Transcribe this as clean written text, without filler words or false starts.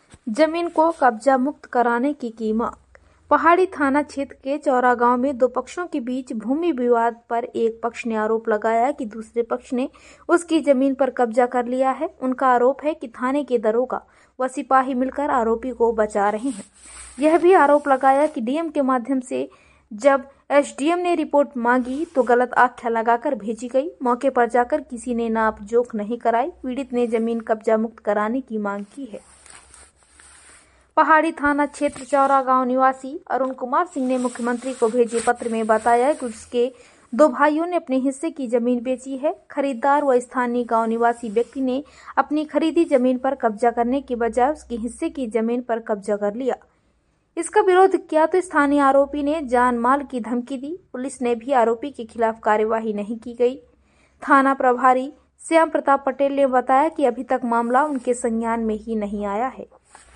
जमीन को कब्जा मुक्त कराने की मांग। पहाड़ी थाना क्षेत्र के चौरा गांव में दो पक्षों के बीच भूमि विवाद पर एक पक्ष ने आरोप लगाया कि दूसरे पक्ष ने उसकी जमीन पर कब्जा कर लिया है। उनका आरोप है कि थाने के दरोगा व सिपाही मिलकर आरोपी को बचा रहे हैं। यह भी आरोप लगाया कि डीएम के माध्यम से जब एसडीएम ने रिपोर्ट मांगी तो गलत आख्या लगाकर भेजी गई। मौके पर जाकर किसी ने नाप जोख नहीं कराई। पीड़ित ने जमीन कब्जा मुक्त कराने की मांग की है। पहाड़ी थाना क्षेत्र चौरा गांव निवासी अरुण कुमार सिंह ने मुख्यमंत्री को भेजे पत्र में बताया कि उसके दो भाइयों ने अपने हिस्से की जमीन बेची है। खरीदार व स्थानीय गांव निवासी व्यक्ति ने अपनी खरीदी जमीन पर कब्जा करने के बजाय उसके हिस्से की जमीन पर कब्जा कर लिया। इसका विरोध किया तो स्थानीय आरोपी ने जान माल की धमकी दी। पुलिस ने भी आरोपी के खिलाफ कार्यवाही नहीं की गई। थाना प्रभारी श्याम प्रताप पटेल ने बताया कि अभी तक मामला उनके संज्ञान में ही नहीं आया है।